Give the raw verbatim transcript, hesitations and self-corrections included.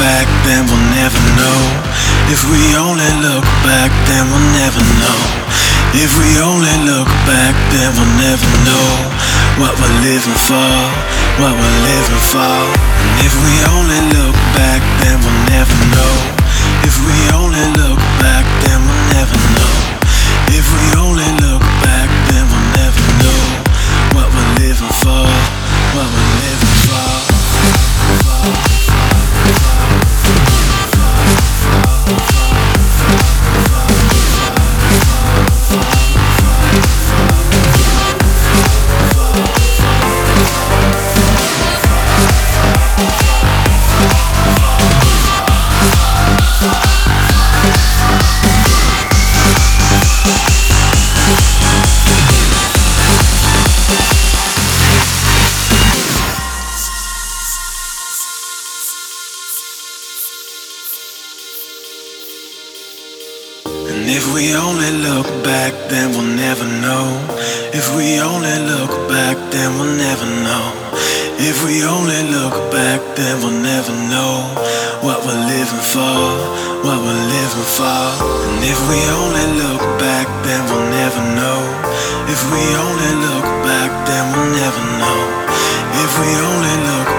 back, then we'll never know. If we only look back, then we'll never know. If we only look back, then we'll never know what we're living for, what we're living for. And if we only look back, then we'll never know. If we only look back, then we'll never know. If we only look back, then we'll never know what we're living for, what we're living for. And if we only look back, then we'll never know. If we only look back, then we'll never know. If we only look back, then we'll never know what we're living for, what we're living for. And if we only look back, then we'll never know. If we only look back, then we'll never know. If we only look